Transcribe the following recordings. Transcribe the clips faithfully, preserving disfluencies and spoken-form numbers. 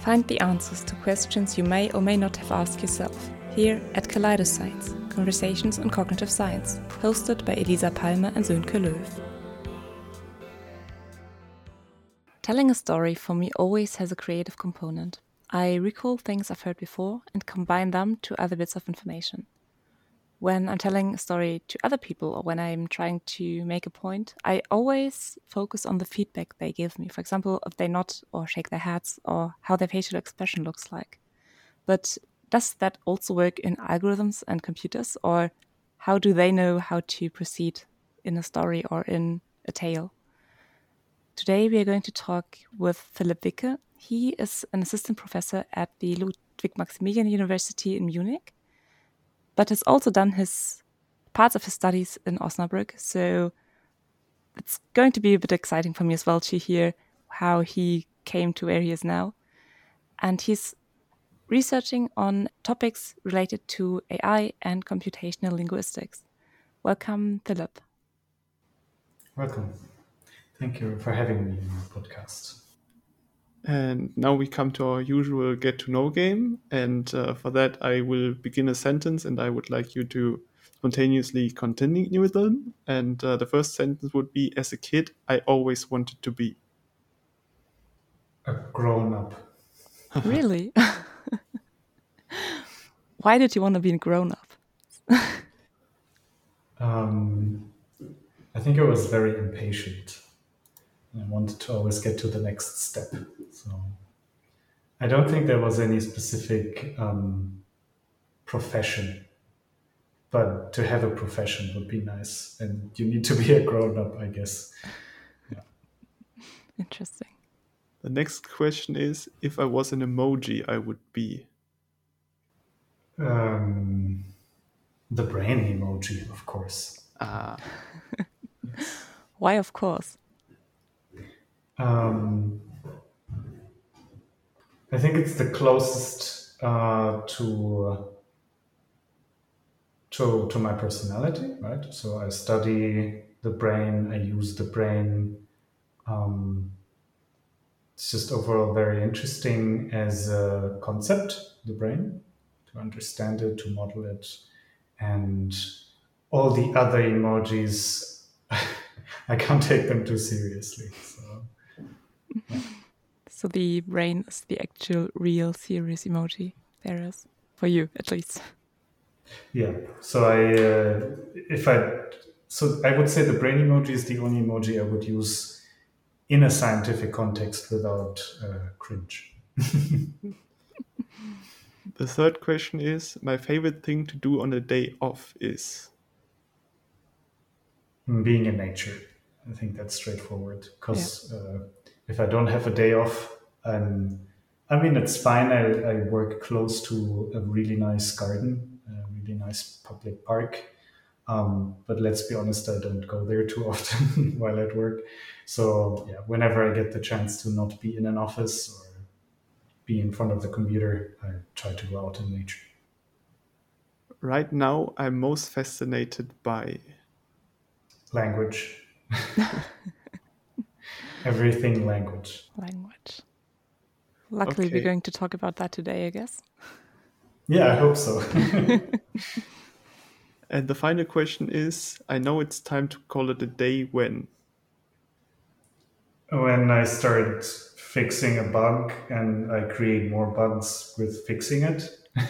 Find the answers to questions you may or may not have asked yourself here at Kaleidoscience, Conversations on Cognitive Science, hosted by Elisa Palmer and Sönke Löw. Telling a story for me always has a creative component. I recall things I've heard before and combine them to other bits of information. When I'm telling a story to other people or when I'm trying to make a point, I always focus on the feedback they give me. For example, if they nod or shake their heads or how their facial expression looks like. But does that also work in algorithms and computers, or how do they know how to proceed in a story or in a tale? Today we are going to talk with Philipp Wicke. He is an assistant professor at the Ludwig Maximilian University in Munich, but has also done his parts of his studies in Osnabrück. So it's going to be a bit exciting for me as well to hear how he came to where he is now. And he's researching on topics related to A I and computational linguistics. Welcome, Philipp. Welcome. Thank you for having me in your podcast. And now we come to our usual get-to-know game. And uh, for that, I will begin a sentence and I would like you to spontaneously continue with them. And uh, the first sentence would be, as a kid, I always wanted to be. A grown-up. Really? Why did you want to be a grown-up? um, I think I was very impatient. I wanted to always get to the next step. So I don't think there was any specific um, profession, but to have a profession would be nice. And you need to be a grown-up, I guess. Yeah. Interesting. The next question is, if I was an emoji, I would be. Um, the brain emoji, of course. Ah. Yes. Why, of course? Um, I think it's the closest uh, to to to my personality, right? So I study the brain, I use the brain. Um, it's just overall very interesting as a concept, the brain, to understand it, to model it, and all the other emojis, I can't take them too seriously. So. Yeah. So the brain is the actual real serious emoji there is, for you at least. Yeah. So I, uh, if I, so I would say the brain emoji is the only emoji I would use in a scientific context without uh, cringe. The third question is, my favorite thing to do on a day off is? Being in nature. I think that's straightforward. Because yeah. uh, if I don't have a day off, um, I mean, it's fine. I, I work close to a really nice garden, a really nice public park. Um, but let's be honest, I don't go there too often while at work. So yeah, whenever I get the chance to not be in an office or be in front of the computer, I try to go out in nature. Right now, I'm most fascinated by language. Everything language. Language. Luckily, okay. We're going to talk about that today, I guess. Yeah, I hope so. And the final question is, I know it's time to call it a day when? When I start fixing a bug and I create more bugs with fixing it.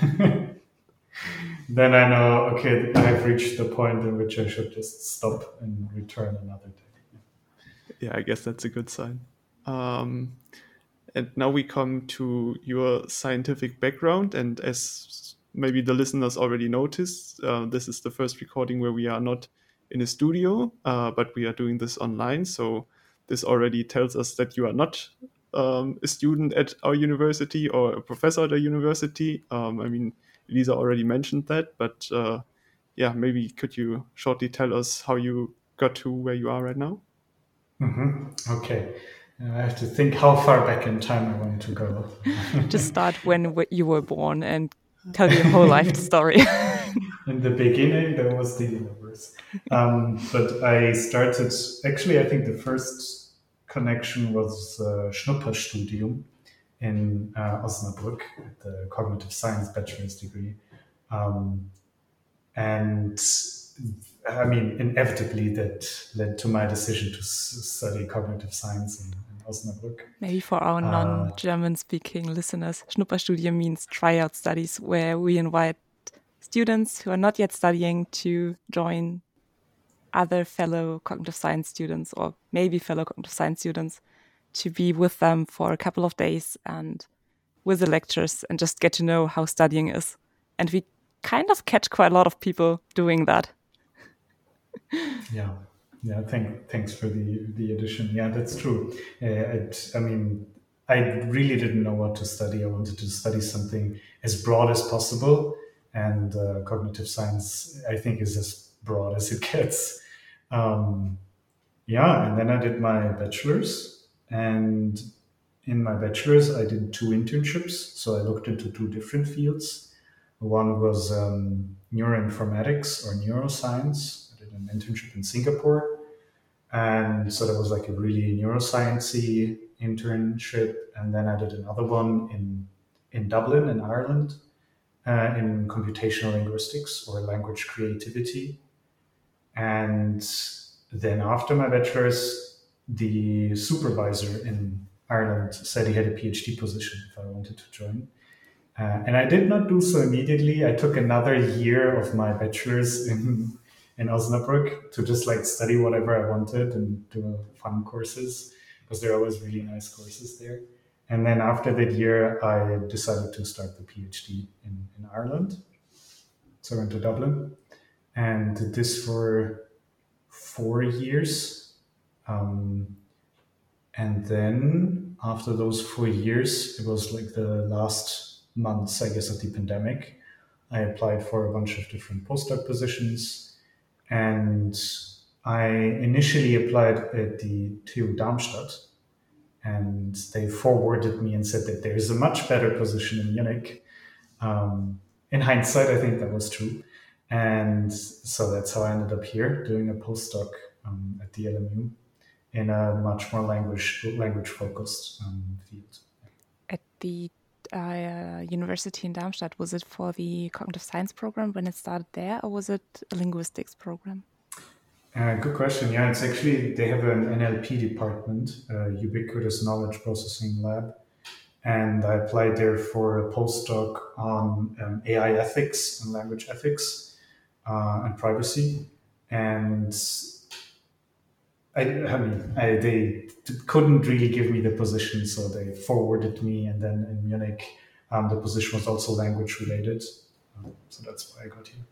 Then I know, okay, I've reached the point in which I should just stop and return another day. Yeah, I guess that's a good sign. Um, and now we come to your scientific background. And as maybe the listeners already noticed, uh, this is the first recording where we are not in a studio, uh, but we are doing this online. So this already tells us that you are not um, a student at our university or a professor at a university. Um, I mean, Elisa already mentioned that, but uh, yeah, maybe could you shortly tell us how you got to where you are right now? Mm-hmm. Okay. I have to think how far back in time I want to go. Just start when you were born and tell your whole life story. In the beginning, there was the universe. Um, but I started, actually, I think the first connection was uh, Schnupperstudium in uh, Osnabrück at the cognitive science bachelor's degree. Um, and I mean, inevitably that led to my decision to s- study cognitive science in, in Osnabrück. Maybe for our Uh, non-German speaking listeners, Schnupperstudie means tryout studies, where we invite students who are not yet studying to join other fellow cognitive science students, or maybe fellow cognitive science students, to be with them for a couple of days and with the lectures and just get to know how studying is. And we kind of catch quite a lot of people doing that. Yeah, yeah. Thank, thanks for the the addition. Yeah, that's true. Uh, it, I mean, I really didn't know what to study. I wanted to study something as broad as possible, and uh, cognitive science, I think, is as broad as it gets. Um, yeah, and then I did my bachelor's, and in my bachelor's, I did two internships. So I looked into two different fields. One was um, neuroinformatics or neuroscience. I did an internship in Singapore. And so that was like a really neuroscience-y internship. And then I did another one in, in Dublin, in Ireland, uh, in computational linguistics or language creativity. And then after my bachelor's, the supervisor in Ireland said he had a PhD position if I wanted to join. Uh, and I did not do so immediately. I took another year of my bachelor's in in Osnabrück to just like study whatever I wanted and do fun courses, because there are always really nice courses there. And then after that year, I decided to start the PhD in, in Ireland. So I went to Dublin and did this for four years. Um, and then after those four years, it was like the last months, I guess, of the pandemic. I applied for a bunch of different postdoc positions. And I initially applied at the T U Darmstadt, and they forwarded me and said that there is a much better position in Munich. Um, in hindsight, I think that was true. And so that's how I ended up here doing a postdoc um, at the L M U in a much more language language focused um, field. At the uh, university in Darmstadt, was it for the cognitive science program when it started there, or was it a linguistics program? Uh, good question. Yeah, it's actually, they have an N L P department, uh, Ubiquitous Knowledge Processing Lab. And I applied there for a postdoc on um, A I ethics and language ethics uh, and privacy. And I, I mean, I, they couldn't really give me the position, so they forwarded me. And then in Munich, um, the position was also language related. Um, so that's why I got here.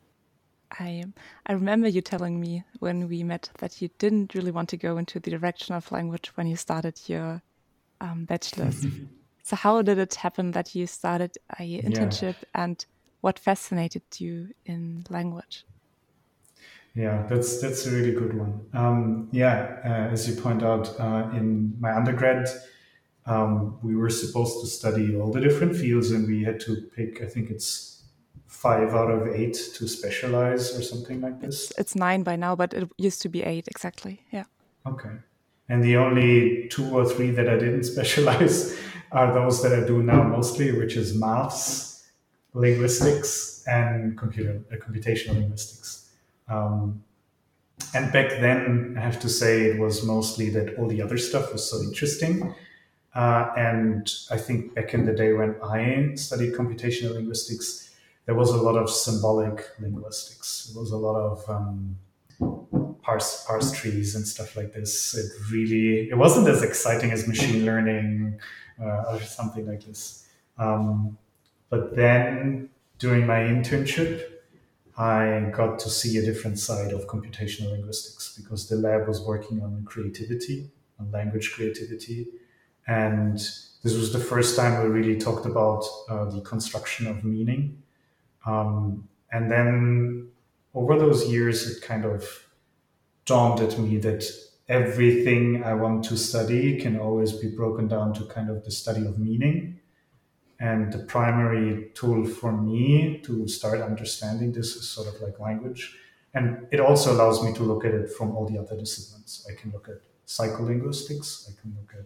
I I remember you telling me when we met that you didn't really want to go into the direction of language when you started your um, bachelor's. So how did it happen that you started a internship, yeah. and what fascinated you in language? Yeah, that's that's a really good one. Um, yeah, uh, as you point out, uh, in my undergrad, um, we were supposed to study all the different fields, and we had to pick, I think it's five out of eight to specialize or something like this. It's, it's nine by now, but it used to be eight, exactly. Yeah. Okay. And the only two or three that I didn't specialize are those that I do now mostly, which is maths, linguistics, and computer uh, computational linguistics. Um, and back then, I have to say, it was mostly that all the other stuff was so interesting. Uh, and I think back in the day when I studied computational linguistics, there was a lot of symbolic linguistics. There was a lot of um, parse, parse trees and stuff like this. It really, it wasn't as exciting as machine learning uh, or something like this. Um, but then during my internship, I got to see a different side of computational linguistics, because the lab was working on creativity, on language creativity. And this was the first time we really talked about uh, the construction of meaning. Um, and then over those years, it kind of dawned at me that everything I want to study can always be broken down to kind of the study of meaning. And the primary tool for me to start understanding this is sort of like language. And it also allows me to look at it from all the other disciplines. I can look at psycholinguistics, I can look at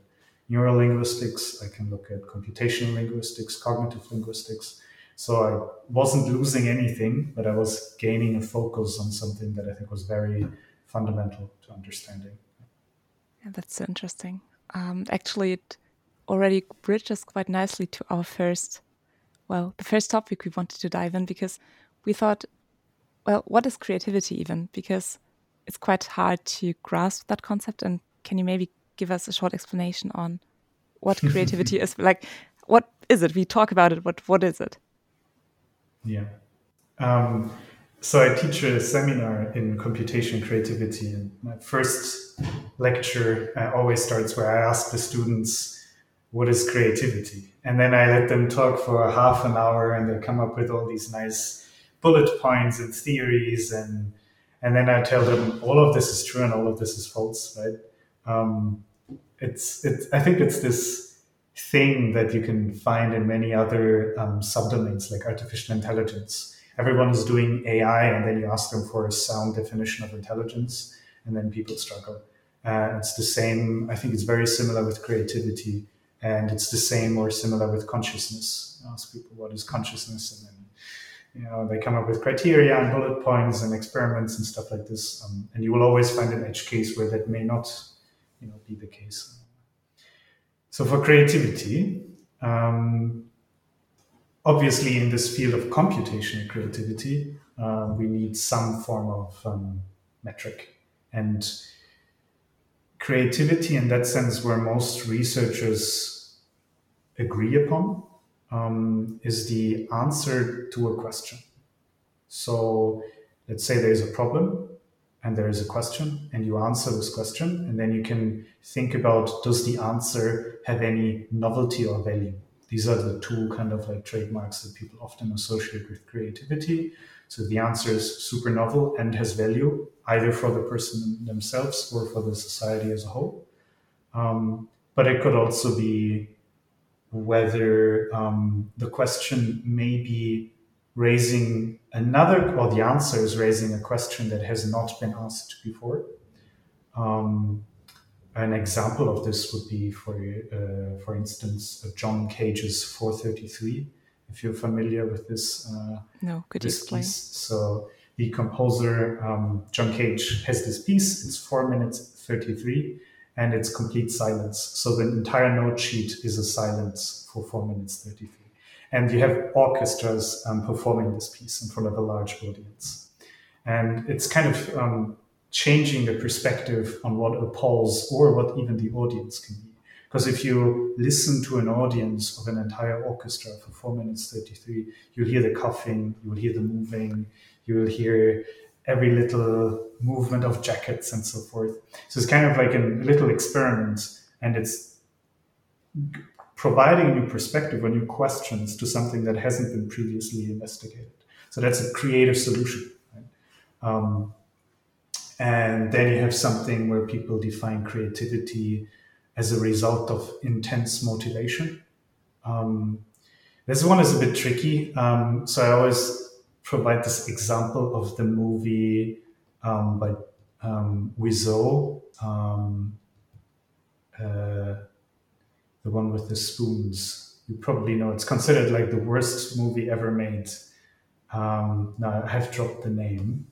neurolinguistics. I can look at computational linguistics, cognitive linguistics. So I wasn't losing anything, but I was gaining a focus on something that I think was very fundamental to understanding. Yeah, that's so interesting. Um, actually, it already bridges quite nicely to our first, well, the first topic we wanted to dive in, because we thought, well, what is creativity even? Because it's quite hard to grasp that concept. And can you maybe give us a short explanation on what creativity is? Like, what is it? We talk about it, but what is it? Yeah. Um, so I teach a seminar in computation creativity, and my first lecture uh, always starts where I ask the students, what is creativity? And then I let them talk for half an hour, and they come up with all these nice bullet points and theories, and and then I tell them all of this is true and all of this is false, right? Um, it's it's I think it's this thing that you can find in many other um, subdomains like artificial intelligence. Everyone is doing A I, and then you ask them for a sound definition of intelligence, and then people struggle. Uh, it's the same. I think it's very similar with creativity, and it's the same or similar with consciousness. You ask people what is consciousness, and then you know they come up with criteria and bullet points and experiments and stuff like this. Um, and you will always find an edge case where that may not, you know, be the case. So for creativity. Um, Obviously, in this field of computational creativity, uh, we need some form of um, metric. And creativity, in that sense, where most researchers agree upon, um, is the answer to a question. So let's say there's a problem and there is a question, and you answer this question, and then you can think about, does the answer have any novelty or value? These are the two kind of like trademarks that people often associate with creativity. So the answer is super novel and has value, either for the person themselves or for the society as a whole. Um, but it could also be whether um, the question may be raising another, or the answer is raising a question that has not been asked before. Um, An example of this would be, for uh, for instance, John Cage's four thirty-three. If you're familiar with this, uh, no, could this you explain? piece. So the composer um, John Cage has this piece. It's four minutes thirty-three, and it's complete silence. So the entire note sheet is a silence for four minutes thirty-three, and you have orchestras um, performing this piece in front of a large audience, and it's kind of um, changing the perspective on what a pulse or what even the audience can be. Because if you listen to an audience of an entire orchestra for four minutes thirty-three, you'll hear the coughing, you'll hear the moving, you'll hear every little movement of jackets and so forth. So it's kind of like a little experiment, and it's providing a new perspective or new questions to something that hasn't been previously investigated. So that's a creative solution. Right? Um, And then you have something where people define creativity as a result of intense motivation. Um, this one is a bit tricky. Um, so I always provide this example of the movie um, by um, Wiseau, um, uh, the one with the spoons. You probably know it's considered like the worst movie ever made. Um, now I have dropped the name.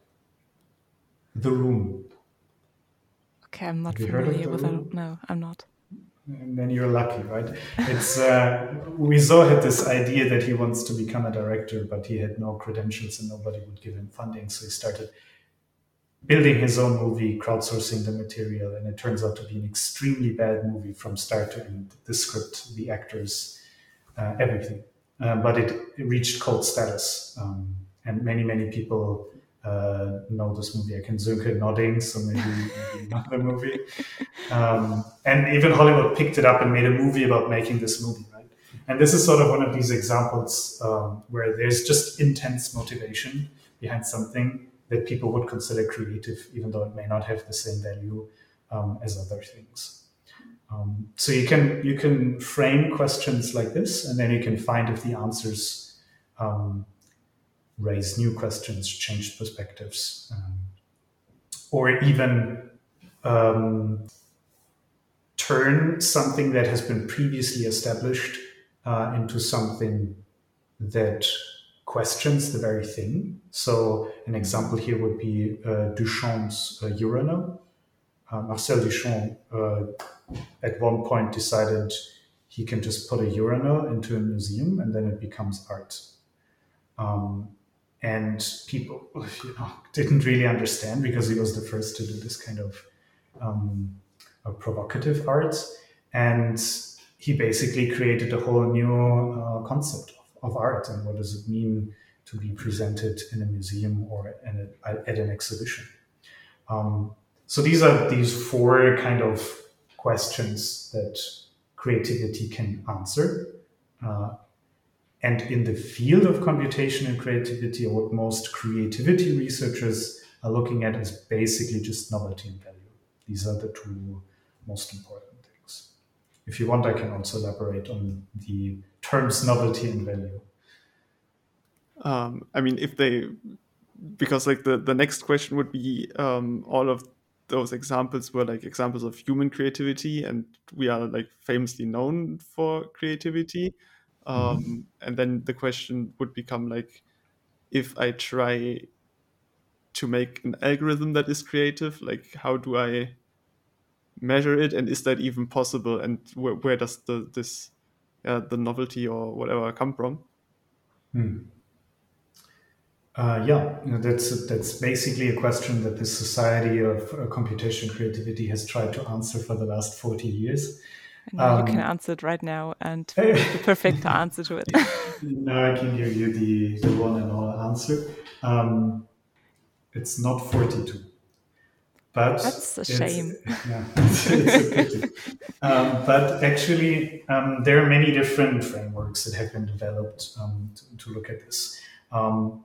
The Room. Okay, I'm not familiar with that. No, I'm not. And then you're lucky, right? It's uh, Wiseau had this idea that he wants to become a director, but he had no credentials and nobody would give him funding. So he started building his own movie, crowdsourcing the material, and it turns out to be an extremely bad movie from start to end. The script, the actors, uh, everything. Uh, but it, it reached cult status, um, and many, many people Uh, know this movie. I can Sönke nodding, so maybe, maybe not the movie. Um, and even Hollywood picked it up and made a movie about making this movie, right? And this is sort of one of these examples um, where there's just intense motivation behind something that people would consider creative, even though it may not have the same value um, as other things. Um, so you can you can frame questions like this, and then you can find if the answers um, raise new questions, change perspectives, um, or even um, turn something that has been previously established uh, into something that questions the very thing. So an example here would be uh, Duchamp's uh, urinal. Uh, Marcel Duchamp uh, at one point decided he can just put a urinal into a museum and then it becomes art. Um, and people you know, didn't really understand because he was the first to do this kind of um, a provocative art. And he basically created a whole new uh, concept of, of art and what does it mean to be presented in a museum or at, a, at an exhibition. Um, so these are these four kind of questions that creativity can answer. Uh, and in the field of computation and creativity, what most creativity researchers are looking at is basically just novelty and value. These are the two most important things. If you want, I can also elaborate on the terms novelty and value. Um, I mean, if they, because like the, the next question would be um, all of those examples were like examples of human creativity, and we are like famously known for creativity. Um, mm-hmm. And then the question would become like, if I try to make an algorithm that is creative, like how do I measure it, and is that even possible, and where, where does the this uh, the novelty or whatever come from? Hmm. Uh, yeah, that's that's basically a question that the Society of uh, Computation Creativity has tried to answer for the last forty years. And now um, you can answer it right now, and the perfect answer to it. Now I can give you the, the one and all answer. Um, it's not forty-two. But that's a shame. Yeah, it's, it's a pity. um, but actually, um, there are many different frameworks that have been developed um, to, to look at this. Um,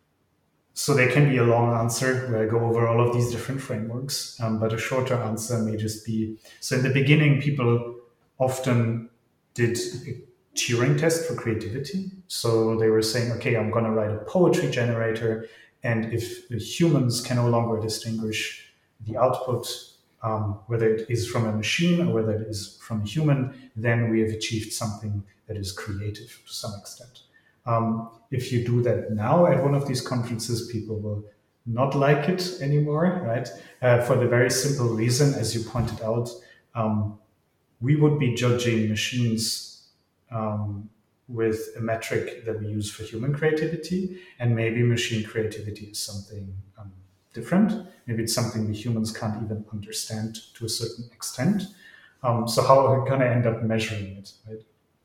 so there can be a long answer where I go over all of these different frameworks, um, but a shorter answer may just be, so in the beginning, people often did a Turing test for creativity. So they were saying, okay, I'm going to write a poetry generator, and if humans can no longer distinguish the output, um, whether it is from a machine or whether it is from a human, then we have achieved something that is creative to some extent. Um, if you do that now at one of these conferences, people will not like it anymore, right? Uh, for the very simple reason, as you pointed out, um, we would be judging machines um, with a metric that we use for human creativity, and maybe machine creativity is something um, different. Maybe it's something we humans can't even understand to a certain extent. Um, so how are we going to end up measuring it, right?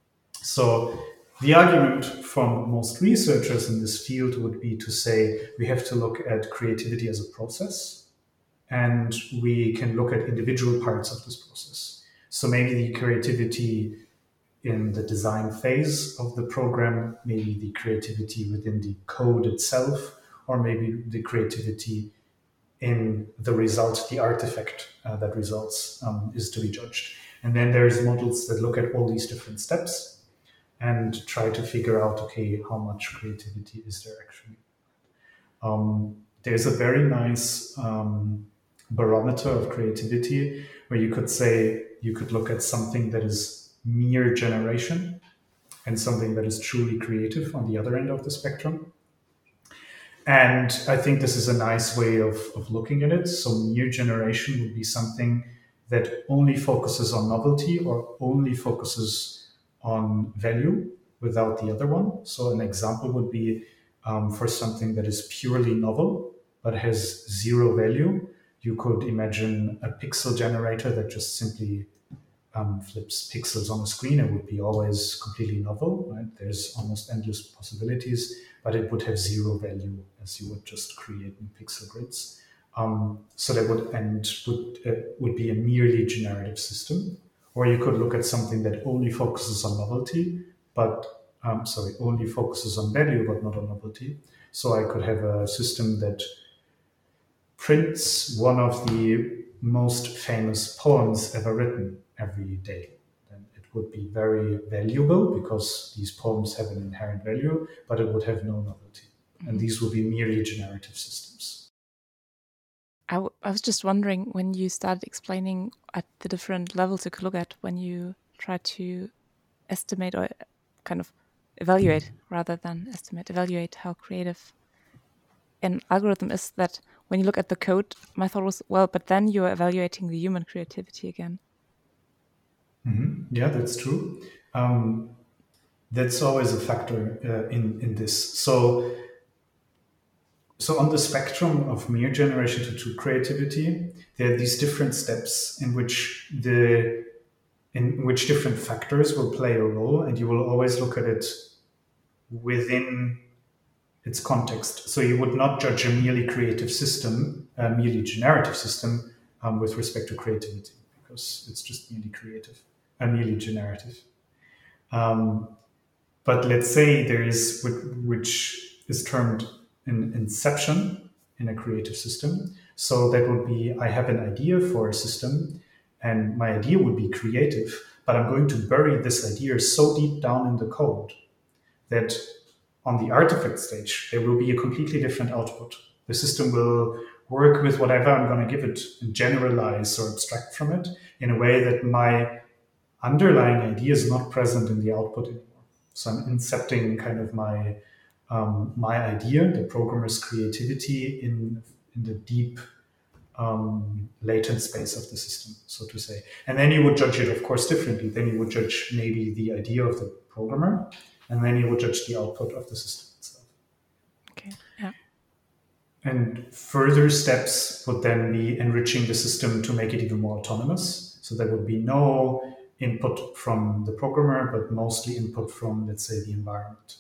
So the argument from most researchers in this field would be to say we have to look at creativity as a process, and we can look at individual parts of this process. So maybe the creativity in the design phase of the program, maybe the creativity within the code itself, or maybe the creativity in the result, the artifact uh, that results um, is to be judged. And then there's models that look at all these different steps and try to figure out, okay, how much creativity is there actually? Um, there's a very nice um, barometer of creativity where you could say, you could look at something that is mere generation and something that is truly creative on the other end of the spectrum. And I think this is a nice way of, of looking at it. So mere generation would be something that only focuses on novelty or only focuses on value without the other one. So an example would be um, for something that is purely novel but has zero value. You could imagine a pixel generator that just simply um, flips pixels on a screen. It would be always completely novel, right? There's almost endless possibilities, but it would have zero value as you would just create new pixel grids. Um, so that would end would uh, would be a merely generative system. Or you could look at something that only focuses on novelty, but um, sorry, only focuses on value, but not on novelty. So I could have a system that prints one of the most famous poems ever written every day. Then it would be very valuable because these poems have an inherent value, but it would have no novelty. And these would be merely generative systems. I, w- I was just wondering when you started explaining at the different levels you could look at when you try to estimate or kind of evaluate rather than estimate, evaluate how creative an algorithm is, that when you look at the code, my thought was, well, but then you're evaluating the human creativity again. Mm-hmm. Yeah, that's true. Um, that's always a factor uh, in, in this. So, so on the spectrum of mere generation to true creativity, there are these different steps in which the in which different factors will play a role, and you will always look at it within its context. So you would not judge a merely creative system, a merely generative system, um, with respect to creativity, because it's just merely creative, uh, merely generative. Um, but let's say there is, which is termed an inception in a creative system. So that would be, I have an idea for a system, and my idea would be creative, but I'm going to bury this idea so deep down in the code that on the artifact stage, there will be a completely different output. The system will work with whatever I'm going to give it and generalize or abstract from it in a way that my underlying idea is not present in the output anymore. So I'm incepting kind of my um, my idea, the programmer's creativity, in in the deep um, latent space of the system, so to say. And then you would judge it, of course, differently. Then you would judge maybe the idea of the programmer, and then you would judge the output of the system itself. Okay, yeah. And further steps would then be enriching the system to make it even more autonomous. So there would be no input from the programmer, but mostly input from, let's say, the environment.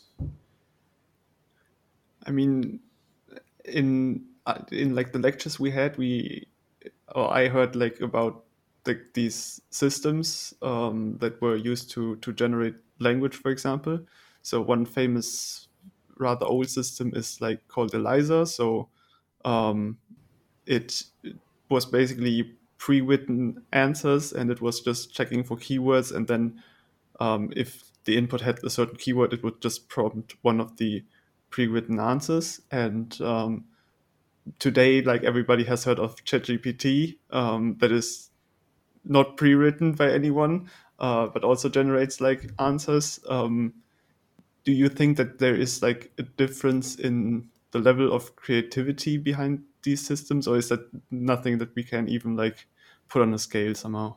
I mean, in uh, in like the lectures we had, we or I heard like about like these systems um, that were used to to generate language, for example. So one famous, rather old system is like called ELIZA. So um, it, it was basically pre-written answers, and it was just checking for keywords, and then um, if the input had a certain keyword, it would just prompt one of the pre-written answers. And um, today, like everybody has heard of ChatGPT, um, that is not pre-written by anyone, uh, but also generates like answers. Um, do you think that there is like a difference in the level of creativity behind these systems, or is that nothing that we can even like put on a scale somehow?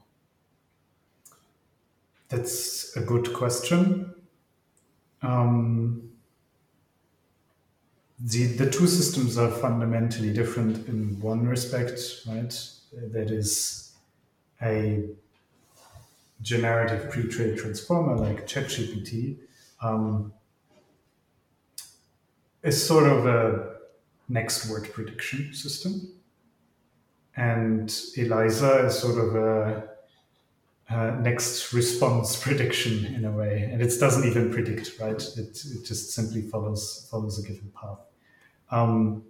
That's a good question. Um, the, the two systems are fundamentally different in one respect, right? That is a generative pre-trained transformer like ChatGPT um, is sort of a next word prediction system. And ELIZA is sort of a, a next response prediction in a way. And it doesn't even predict, right? It, it just simply follows follows a given path. Um,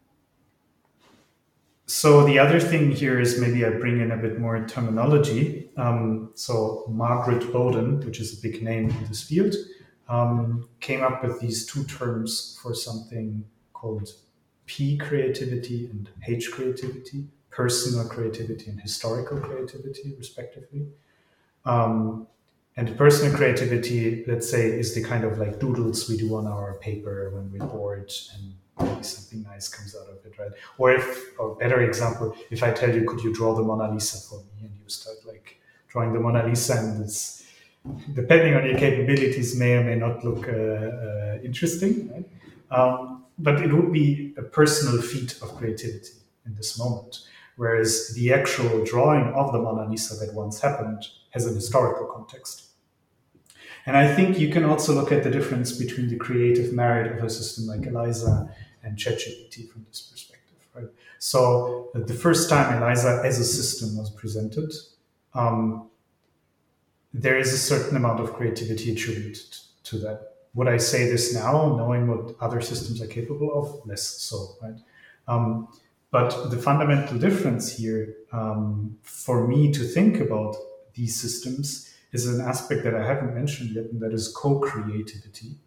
so the other thing here is maybe I bring in a bit more terminology. Um, so Margaret Bowden, which is a big name in this field, um, came up with these two terms for something called P creativity and H creativity, personal creativity and historical creativity, respectively. Um, and personal creativity, let's say, is the kind of like doodles we do on our paper when we're bored and maybe something nice comes out of it, right? Or if, or better example, if I tell you, could you draw the Mona Lisa for me? And you start like drawing the Mona Lisa, and it's, depending on your capabilities, may or may not look uh, uh, interesting, right? Um, but it would be a personal feat of creativity in this moment. Whereas the actual drawing of the Mona Lisa that once happened has an historical context. And I think you can also look at the difference between the creative merit of a system like ELIZA and ChatGPT from this perspective, right? So uh, the first time ELIZA as a system was presented, um, there is a certain amount of creativity attributed to that. Would I say this now, knowing what other systems are capable of? Less so, right? Um, but the fundamental difference here, um, for me to think about these systems, is an aspect that I haven't mentioned yet, and that is co-creativity.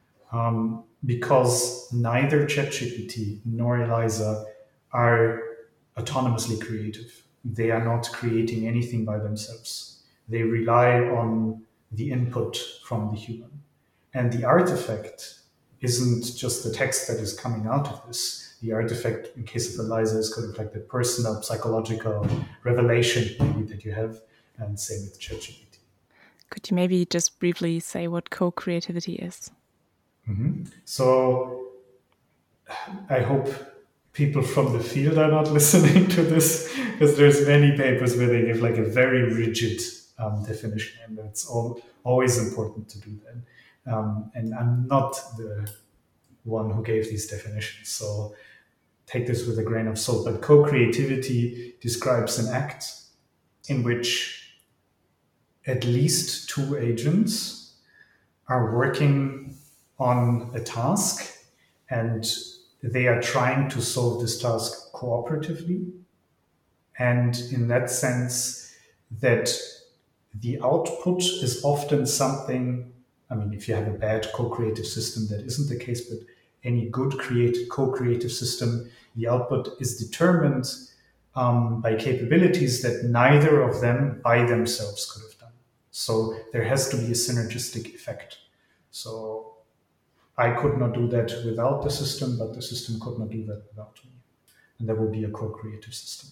Um, because neither ChatGPT nor ELIZA are autonomously creative. They are not creating anything by themselves. They rely on the input from the human. And the artifact isn't just the text that is coming out of this. The artifact, in case of Eliza, is kind of like the personal, psychological revelation maybe that you have, and same with ChatGPT. Could you maybe just briefly say what co-creativity is? Mm-hmm. So I hope people from the field are not listening to this, because there's many papers where they give like a very rigid um, definition, and that's all, always important to do that. Um, and I'm not the one who gave these definitions, so take this with a grain of salt. But co-creativity describes an act in which at least two agents are working on a task, and they are trying to solve this task cooperatively. And in that sense, that the output is often something, I mean, if you have a bad co-creative system, that isn't the case, but any good creative, co-creative system, the output is determined um, by capabilities that neither of them by themselves could have done. So there has to be a synergistic effect. So I could not do that without the system, but the system could not do that without me. And that would be a co-creative system.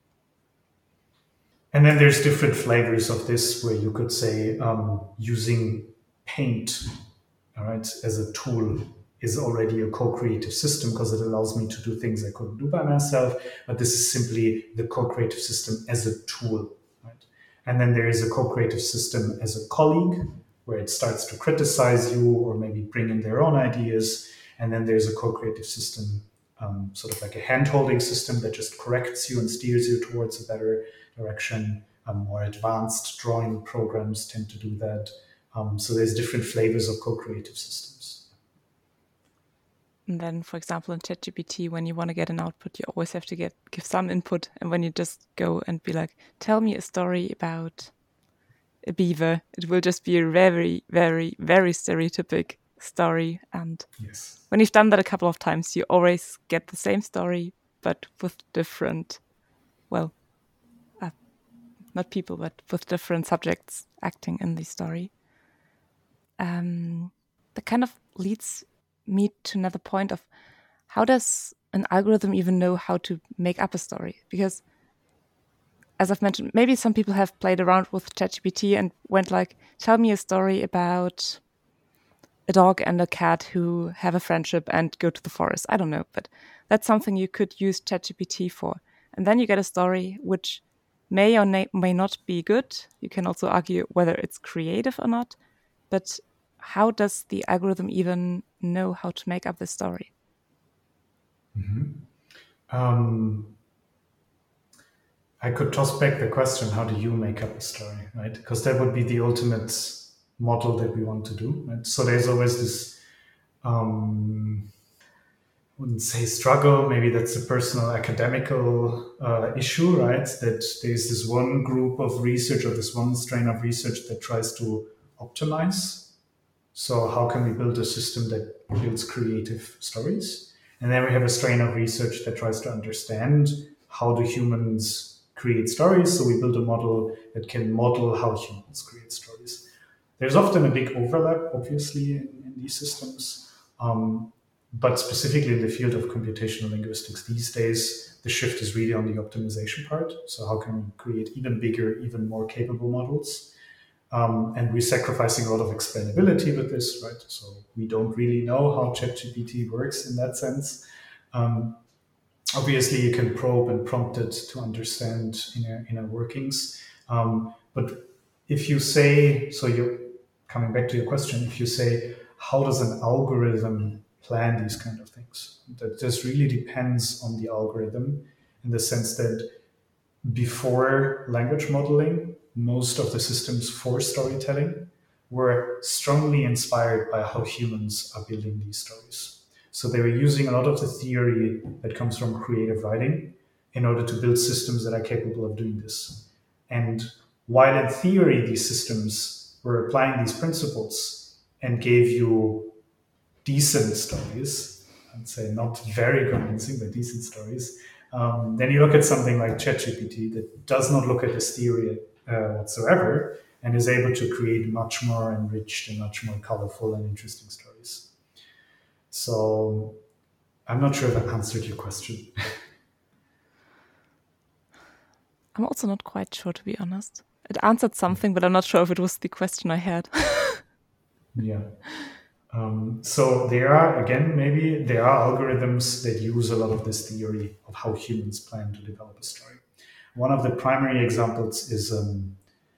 And then there's different flavors of this, where you could say um, using paint, all right, as a tool is already a co-creative system, because it allows me to do things I couldn't do by myself. But this is simply the co-creative system as a tool, right? And then there is a co-creative system as a colleague, where it starts to criticize you or maybe bring in their own ideas. And then there's a co-creative system, um, sort of like a hand-holding system that just corrects you and steers you towards a better direction. Um, more advanced drawing programs tend to do that. Um, so there's different flavors of co-creative systems. And then, for example, in ChatGPT, when you want to get an output, you always have to get give some input. And when you just go and be like, tell me a story about a beaver, it will just be a very, very, very stereotypic story. And yes. When you've done that a couple of times, you always get the same story, but with different, well, uh, not people, but with different subjects acting in the story. Um, that kind of leads me to another point of how does an algorithm even know how to make up a story? Because as I've mentioned, maybe some people have played around with ChatGPT and went like, tell me a story about a dog and a cat who have a friendship and go to the forest. I don't know, but that's something you could use ChatGPT for. And then you get a story which may or may not be good. You can also argue whether it's creative or not. But how does the algorithm even know how to make up the story? Mm-hmm. Um, I could toss back the question, how do you make up a story, right? Because that would be the ultimate model that we want to do. Right? So there's always this, um, I wouldn't say struggle, maybe that's a personal academical uh, issue, right? That there's this one group of research or this one strain of research that tries to optimize. So how can we build a system that builds creative stories? And then we have a strain of research that tries to understand how do humans create stories. So we build a model that can model how humans create stories. There's often a big overlap, obviously, in, in these systems. Um, but specifically in the field of computational linguistics these days, the shift is really on the optimization part. So how can we create even bigger, even more capable models? Um, and we're sacrificing a lot of explainability with this, right? So we don't really know how ChatGPT works in that sense. Um, obviously, you can probe and prompt it to understand inner, inner workings. Um, but if you say, so you're coming back to your question, if you say, how does an algorithm plan these kind of things? That just really depends on the algorithm in the sense that before language modeling, most of the systems for storytelling were strongly inspired by how humans are building these stories. So they were using a lot of the theory that comes from creative writing in order to build systems that are capable of doing this. And while in theory, these systems were applying these principles and gave you decent stories, I'd say not very convincing, but decent stories, Um, then you look at something like ChatGPT that does not look at this theory uh, whatsoever and is able to create much more enriched and much more colorful and interesting stories. So I'm not sure if I answered your question. I'm also not quite sure, to be honest. It answered something, but I'm not sure if it was the question I had. Yeah. Um, so there are, again, maybe there are algorithms that use a lot of this theory of how humans plan to develop a story. One of the primary examples is, um,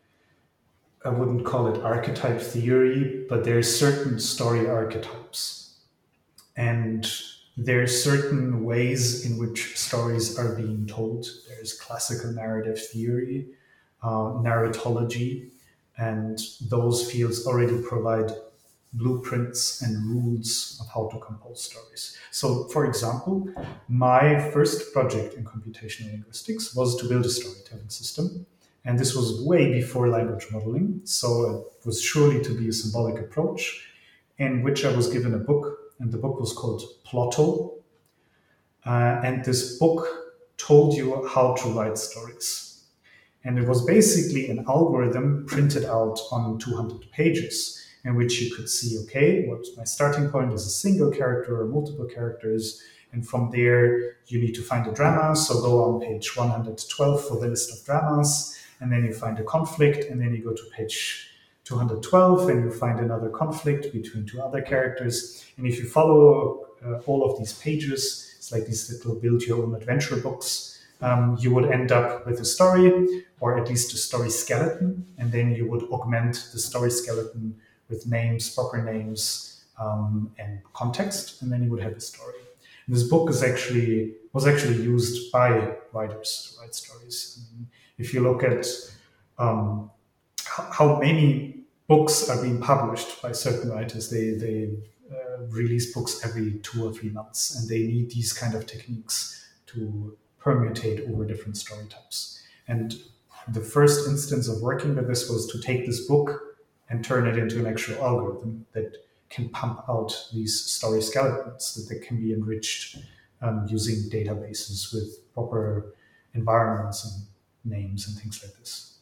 I wouldn't call it archetype theory, but there are certain story archetypes. And there are certain ways in which stories are being told. There's classical narrative theory, uh, narratology, and those fields already provide blueprints and rules of how to compose stories. So, for example, my first project in computational linguistics was to build a storytelling system. And this was way before language modeling. So it was surely to be a symbolic approach in which I was given a book. And the book was called Plotto. Uh, and this book told you how to write stories. And it was basically an algorithm printed out on two hundred pages, in which you could see, okay, what my starting point is a single character or multiple characters. And from there, you need to find a drama. So go on page one hundred twelve for the list of dramas. And then you find a conflict. And then you go to page two hundred twelve and you find another conflict between two other characters. And if you follow uh, all of these pages, it's like these little build your own adventure books, um, you would end up with a story, or at least a story skeleton. And then you would augment the story skeleton with names, proper names, um, and context, and then you would have a story. And this book is actually was actually used by writers to write stories. I mean, if you look at um, how many books are being published by certain writers, they they uh, release books every two or three months, and they need these kind of techniques to permutate over different story types. And the first instance of working with this was to take this book and turn it into an actual algorithm that can pump out these story skeletons that they can be enriched um, using databases with proper environments and names and things like this.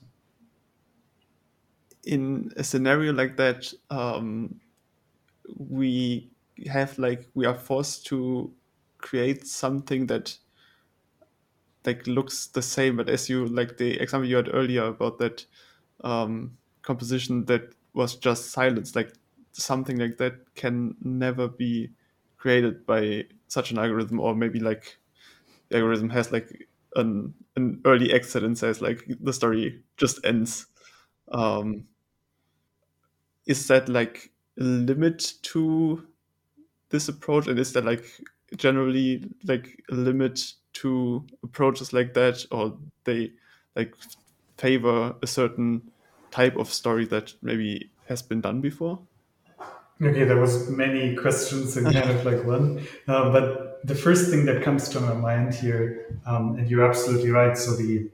In a scenario like that, um, we have like we are forced to create something that like looks the same, but as you like the example you had earlier about that um, composition that was just silence, like something like that can never be created by such an algorithm, or maybe like the algorithm has like an an early exit and says like the story just ends. Um, is that like a limit to this approach, and is there like generally like a limit to approaches like that, or they like favor a certain type of story that maybe has been done before? Okay, there was many questions in kind of like one, uh, but the first thing that comes to my mind here, um, and you're absolutely right. So the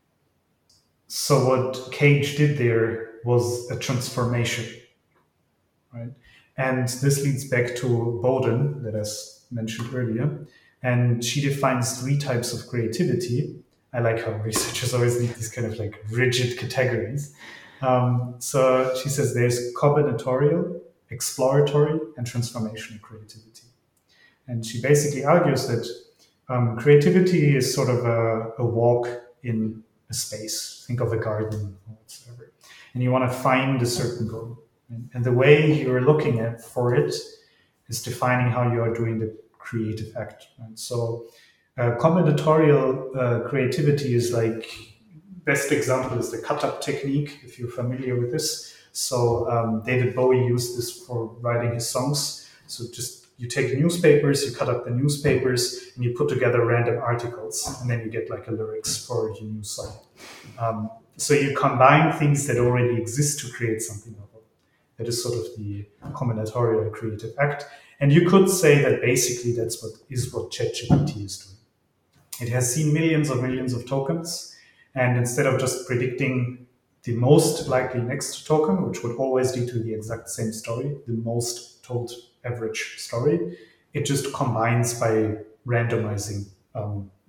so what Cage did there was a transformation, right? And this leads back to Bowden that I mentioned earlier, and she defines three types of creativity. I like how researchers always need these kind of like rigid categories. Um, so she says there's combinatorial, exploratory, and transformational creativity. And she basically argues that um, creativity is sort of a, a walk in a space. Think of a garden or whatsoever. And you want to find a certain goal. And, and the way you're looking at for it is defining how you are doing the creative act. Right? So uh, combinatorial uh, creativity is like, best example is the cut-up technique, if you're familiar with this. So um, David Bowie used this for writing his songs. So just you take newspapers, you cut up the newspapers, and you put together random articles, and then you get like a lyrics for your new song. Um, so you combine things that already exist to create something novel. That is sort of the combinatorial creative act. And you could say that basically that's what is what ChatGPT is doing. It has seen millions of millions of tokens, and instead of just predicting the most likely next token, which would always lead to the exact same story, the most told average story, it just combines by randomizing um,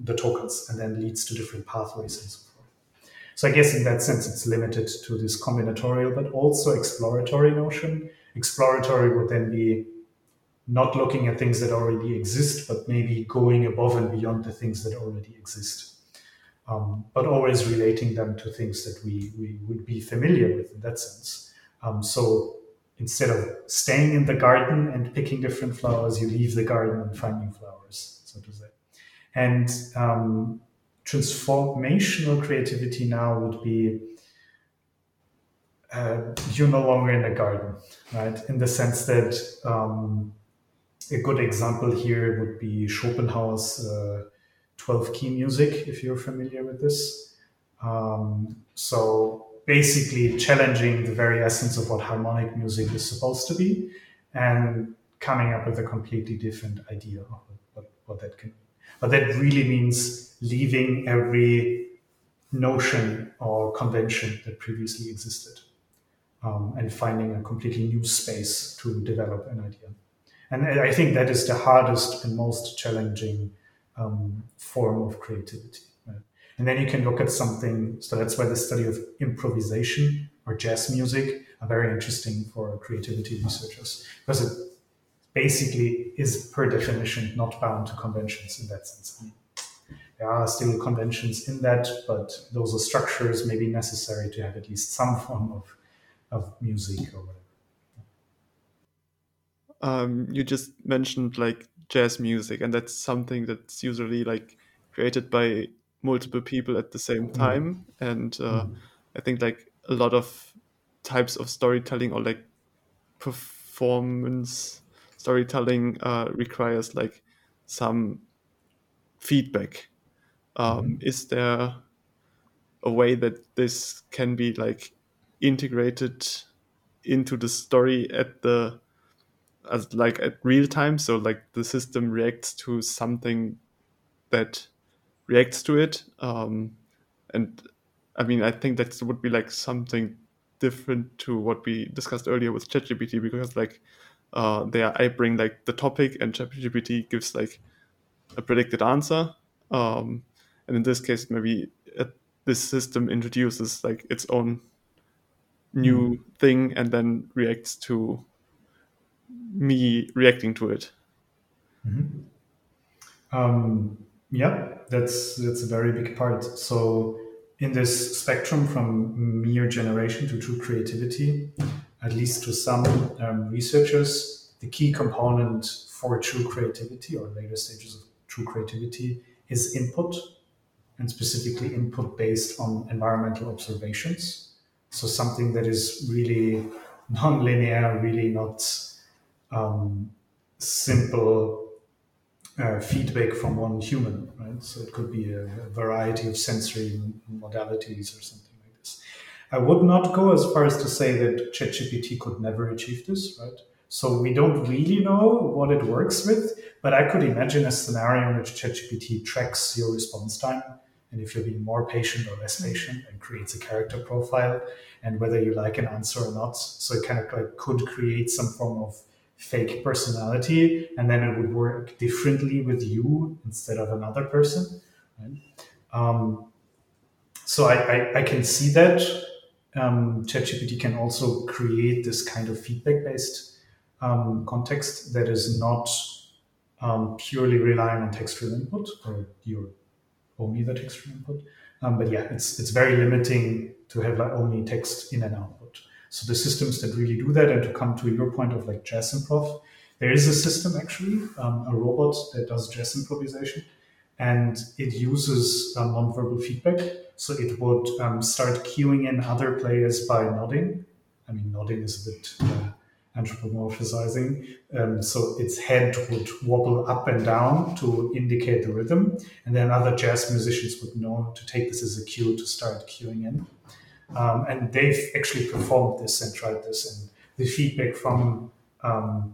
the tokens, and then leads to different pathways and so forth. So I guess in that sense, it's limited to this combinatorial, but also exploratory notion. Exploratory would then be not looking at things that already exist, but maybe going above and beyond the things that already exist. Um, but always relating them to things that we, we would be familiar with in that sense. Um, so instead of staying in the garden and picking different flowers, you leave the garden and find new flowers, so to say. And um, transformational creativity now would be uh, you're no longer in a garden, right? In the sense that um, a good example here would be Schopenhauer's uh, twelve key music, if you're familiar with this. Um, so basically challenging the very essence of what harmonic music is supposed to be and coming up with a completely different idea of what, what that can be. But that really means leaving every notion or convention that previously existed um, and finding a completely new space to develop an idea. And I think that is the hardest and most challenging um, form of creativity. Right? And then you can look at something, so that's why the study of improvisation or jazz music are very interesting for creativity researchers, because it basically is per definition not bound to conventions in that sense. I mean, there are still conventions in that, but those are structures maybe necessary to have at least some form of, of music or whatever. Um, you just mentioned like jazz music, and that's something that's usually like created by multiple people at the same time. Mm. And uh, mm. I think like a lot of types of storytelling or like performance storytelling uh, requires like some feedback. Um, mm-hmm. Is there a way that this can be like integrated into the story at the as like at real time, so like the system reacts to something that reacts to it, um, and I mean I think that would be like something different to what we discussed earlier with ChatGPT, because like uh, there I bring like the topic and ChatGPT gives like a predicted answer, um, and in this case maybe uh, this system introduces like its own new mm. thing and then reacts to me reacting to it. Mm-hmm. Um, yeah, that's that's a very big part. So in this spectrum from mere generation to true creativity, at least to some um, researchers, the key component for true creativity or later stages of true creativity is input, and specifically input based on environmental observations. So something that is really non-linear, really not um, simple uh, feedback from one human, right? So it could be a, a variety of sensory modalities or something like this. I would not go as far as to say that ChatGPT could never achieve this, right? So we don't really know what it works with, but I could imagine a scenario in which ChatGPT tracks your response time, and if you're being more patient or less patient, and creates a character profile, and whether you like an answer or not. So it kind of like could create some form of fake personality, and then it would work differently with you instead of another person. Right? Um, so I, I, I can see that um, ChatGPT can also create this kind of feedback-based um, context that is not um, purely relying on textual input, or you're only the textual input. Um, but yeah, it's it's very limiting to have like only text in and output. So the systems that really do that, and to come to your point of like jazz improv, there is a system actually, um, a robot that does jazz improvisation, and it uses um, nonverbal feedback. So it would um, start cueing in other players by nodding. I mean, nodding is a bit uh, anthropomorphizing. Um, so its head would wobble up and down to indicate the rhythm, and then other jazz musicians would know to take this as a cue to start cueing in. Um, and they've actually performed this and tried this, and the feedback from um,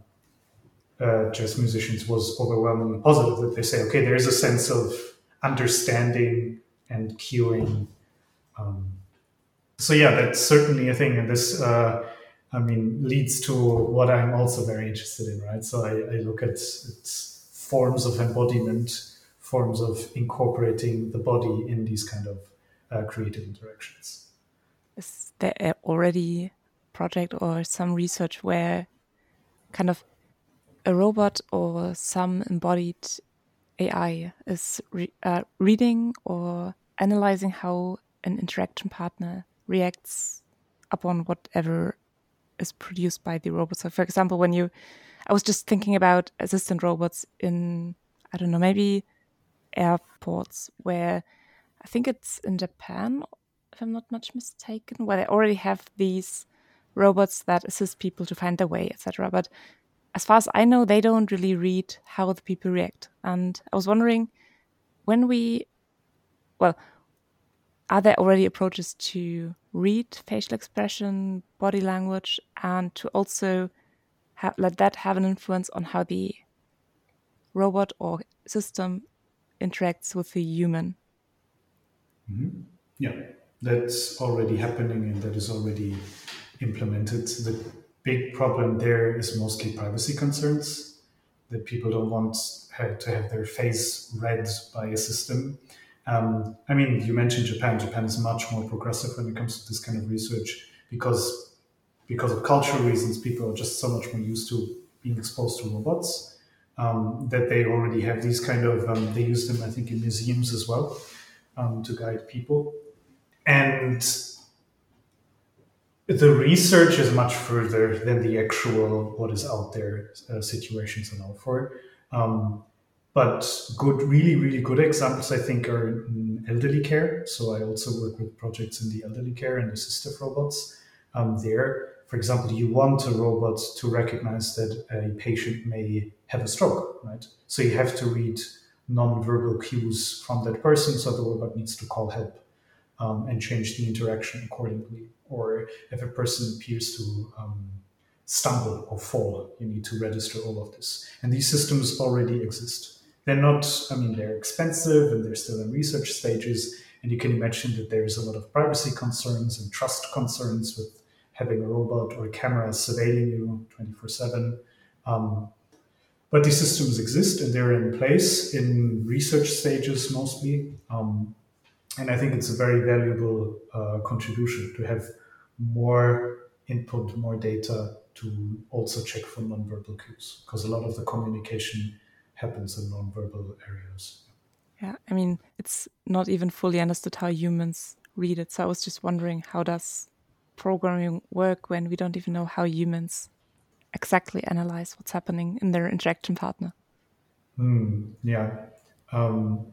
uh, jazz musicians was overwhelmingly positive. That they say, okay, there is a sense of understanding and cueing. Um, so yeah, that's certainly a thing, and this, uh, I mean, leads to what I'm also very interested in, right? So I, I look at its forms of embodiment forms of incorporating the body in these kind of uh, creative interactions. Is there already a project or some research where kind of a robot or some embodied A I is re uh, reading or analyzing how an interaction partner reacts upon whatever is produced by the robot? So, for example, when you, I was just thinking about assistant robots in, I don't know, maybe airports, where I think it's in Japan, if I'm not much mistaken, where they already have these robots that assist people to find their way, et cetera. But as far as I know, they don't really read how the people react. And I was wondering, when we, well, are there already approaches to read facial expression, body language, and to also ha let that have an influence on how the robot or system interacts with the human? Mm-hmm. Yeah, that's already happening and that is already implemented. The big problem there is mostly privacy concerns, that people don't want to have their face read by a system. Um, I mean, you mentioned Japan. Japan is much more progressive when it comes to this kind of research because because of cultural reasons. People are just so much more used to being exposed to robots um, that they already have these kind of. Um, they use them, I think, in museums as well um, to guide people. And the research is much further than the actual what is out there uh, situations allow for. Um, but good, really, really good examples, I think, are in elderly care. So I also work with projects in the elderly care and assistive robots. Um, there, for example, you want a robot to recognize that a patient may have a stroke, right? So you have to read non-verbal cues from that person. So the robot needs to call help. Um, and change the interaction accordingly. Or if a person appears to um, stumble or fall, you need to register all of this. And these systems already exist. They're not, I mean, they're expensive and they're still in research stages. And you can imagine that there's a lot of privacy concerns and trust concerns with having a robot or a camera surveilling you twenty-four seven. Um, but these systems exist and they're in place in research stages mostly. Um, And I think it's a very valuable uh, contribution to have more input, more data to also check for nonverbal cues, because a lot of the communication happens in nonverbal areas. Yeah, I mean, it's not even fully understood how humans read it. So I was just wondering, how does programming work when we don't even know how humans exactly analyze what's happening in their interaction partner? Mm, yeah. Um,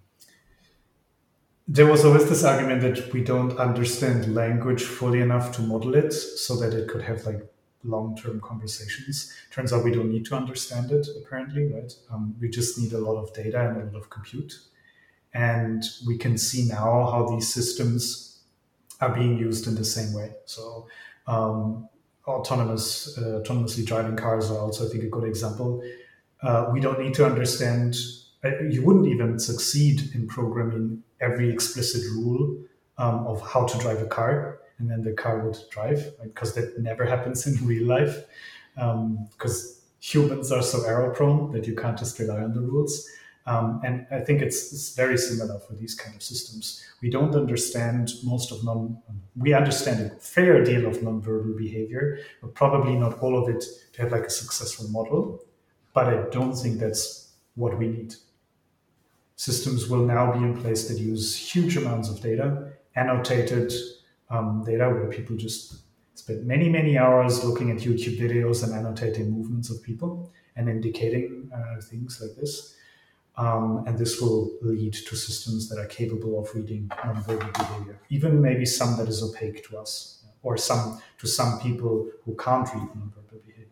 There was always this argument that we don't understand language fully enough to model it so that it could have like long-term conversations. Turns out we don't need to understand it, apparently, right? Um, we just need a lot of data and a lot of compute. And we can see now how these systems are being used in the same way. So um, autonomous, uh, autonomously driving cars are also, I think, a good example. Uh, we don't need to understand, uh, you wouldn't even succeed in programming every explicit rule um, of how to drive a car, and then the car would drive, because right? That never happens in real life, because um, humans are so error prone that you can't just rely on the rules. Um, and I think it's, it's very similar for these kind of systems. We don't understand most of non, we understand a fair deal of nonverbal behavior, but probably not all of it to have like a successful model. But I don't think that's what we need. Systems will now be in place that use huge amounts of data, annotated um, data, where people just spend many, many hours looking at YouTube videos and annotating movements of people and indicating uh, things like this. Um, and this will lead to systems that are capable of reading nonverbal behavior, even maybe some that is opaque to us, or some to some people who can't read nonverbal behavior.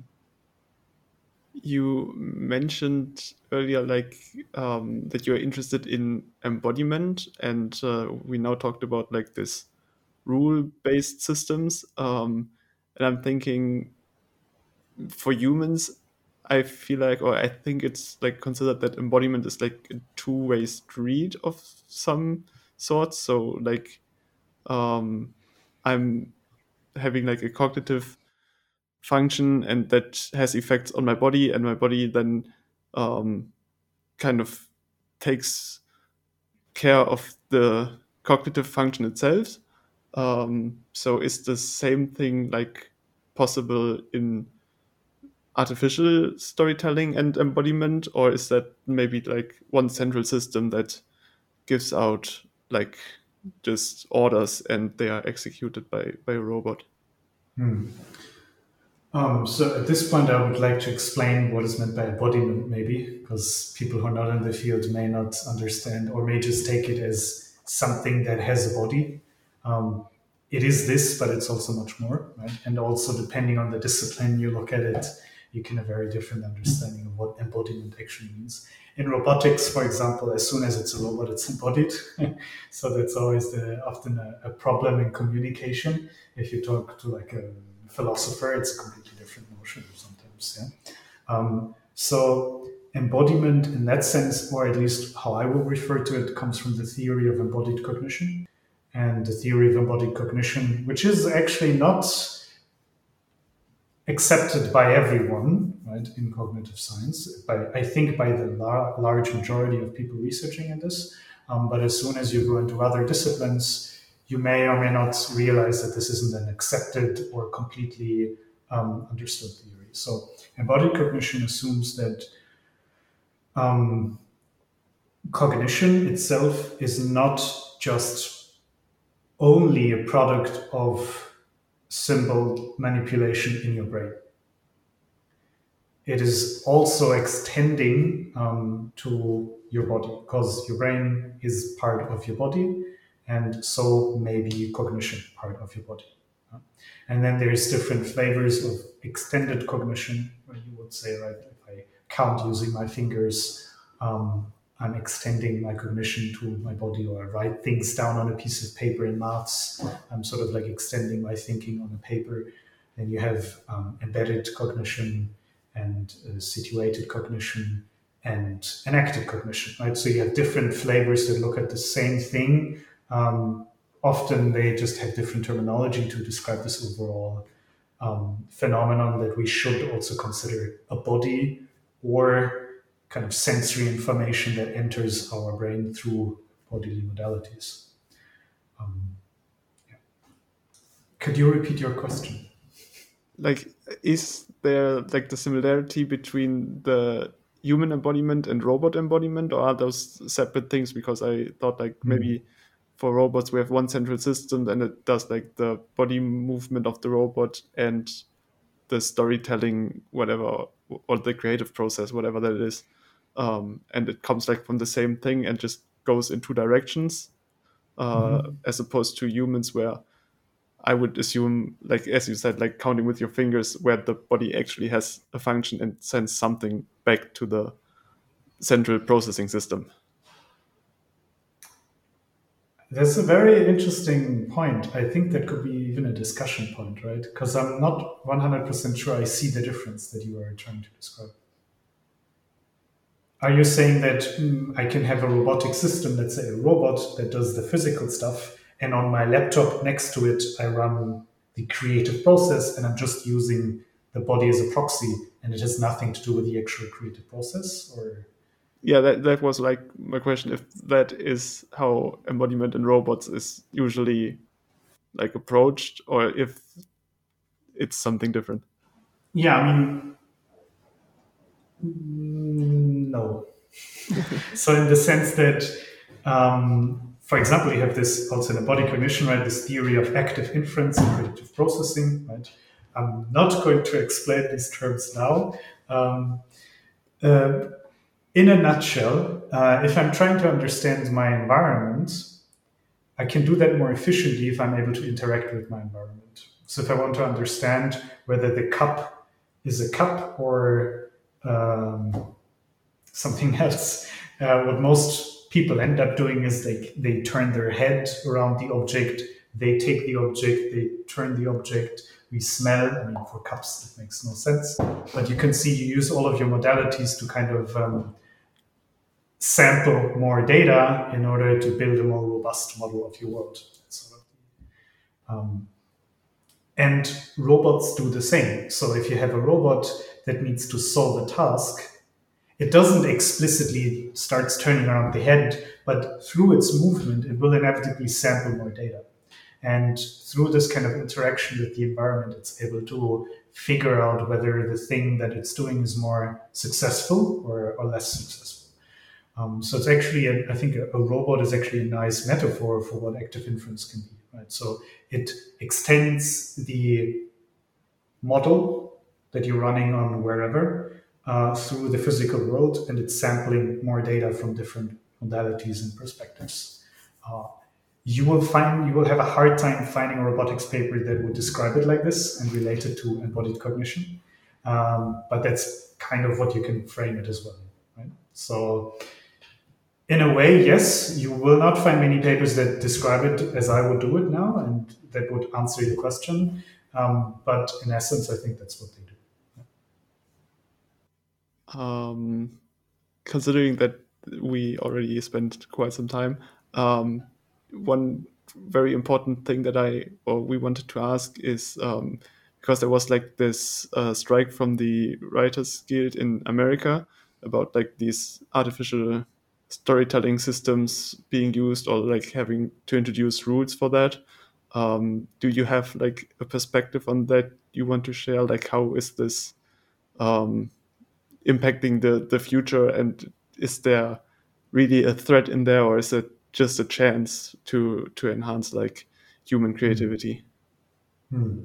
You mentioned earlier, like um, that you're interested in embodiment, and uh, we now talked about like this rule-based systems. Um, and I'm thinking, for humans, I feel like, or I think it's like considered that embodiment is like a two-way street of some sort. So like, um, I'm having like a cognitive function, and that has effects on my body, and my body then um, kind of takes care of the cognitive function itself. Um, so is the same thing like possible in artificial storytelling and embodiment, or is that maybe like one central system that gives out like just orders and they are executed by, by a robot? Hmm. Um, so at this point, I would like to explain what is meant by embodiment, maybe, because people who are not in the field may not understand or may just take it as something that has a body. Um, it is this, but it's also much more, right? And also, depending on the discipline you look at it, you can have a very different understanding of what embodiment actually means. In robotics, for example, as soon as it's a robot, it's embodied. So that's always the, often a, a problem in communication. If you talk to like a philosopher, it's a completely different notion sometimes. Yeah. Um, so embodiment in that sense, or at least how I will refer to it, comes from the theory of embodied cognition. And the theory of embodied cognition, which is actually not accepted by everyone, right, in cognitive science, by, I think by the lar- large majority of people researching in this. Um, but as soon as you go into other disciplines, you may or may not realize that this isn't an accepted or completely um, understood theory. So embodied cognition assumes that um, cognition itself is not just only a product of symbol manipulation in your brain. It is also extending um, to your body, because your brain is part of your body, and so maybe cognition part of your body. And then there's different flavors of extended cognition, where you would say, right, if I count using my fingers, um, I'm extending my cognition to my body, or I write things down on a piece of paper in maths. I'm sort of like extending my thinking on a paper. Then you have um, embedded cognition and uh, situated cognition and enacted cognition, right? So you have different flavors that look at the same thing. Um, often they just have different terminology to describe this overall um, phenomenon that we should also consider a body or kind of sensory information that enters our brain through bodily modalities. Um, yeah. Could you repeat your question? Like, is there like the similarity between the human embodiment and robot embodiment, or are those separate things? Because I thought like maybe mm. for robots we have one central system and it does like the body movement of the robot and the storytelling, whatever, or the creative process, whatever that is. Um, and it comes like from the same thing and just goes in two directions, uh, mm-hmm. as opposed to humans where I would assume, like as you said, like counting with your fingers, where the body actually has a function and sends something back to the central processing system. That's a very interesting point. I think that could be even a discussion point, right? Because I'm not one hundred percent sure I see the difference that you are trying to describe. Are you saying that mm, I can have a robotic system, let's say a robot that does the physical stuff, and on my laptop next to it, I run the creative process and I'm just using the body as a proxy and it has nothing to do with the actual creative process? Or yeah, that, that was like my question, if that is how embodiment in robots is usually like approached, or if it's something different. Yeah, I mean, no. So in the sense that, um, for example, you have this also in embodied cognition, right? This theory of active inference and predictive processing, right? I'm not going to explain these terms now. Um, uh, in a nutshell, uh, if I'm trying to understand my environment, I can do that more efficiently if I'm able to interact with my environment. So if I want to understand whether the cup is a cup or um, something else, uh, what most people end up doing is they, they turn their head around the object, they take the object, they turn the object, we smell. I mean, for cups, it makes no sense. But you can see you use all of your modalities to kind of um, sample more data in order to build a more robust model of your world. Sort of. Um, and robots do the same. So if you have a robot that needs to solve a task, it doesn't explicitly starts turning around the head, but through its movement, it will inevitably sample more data. And through this kind of interaction with the environment, it's able to figure out whether the thing that it's doing is more successful or, or less successful. Um, so it's actually, a, I think a, a robot is actually a nice metaphor for what active inference can be, right? So it extends the model that you're running on wherever uh, through the physical world, and it's sampling more data from different modalities and perspectives. Uh, you will find you will have a hard time finding a robotics paper that would describe it like this and relate it to embodied cognition. Um, but that's kind of what you can frame it as well, right? So in a way, yes, you will not find many papers that describe it as I would do it now and that would answer your question. Um, but in essence, I think that's what they do. Um, considering that we already spent quite some time, um, one very important thing that I or we wanted to ask is um, because there was like this uh, strike from the Writers Guild in America about like these artificial storytelling systems being used or like having to introduce rules for that. Um, do you have like a perspective on that you want to share? Like how is this um, impacting the, the future, and is there really a threat in there, or is it just a chance to to enhance like human creativity? Hmm.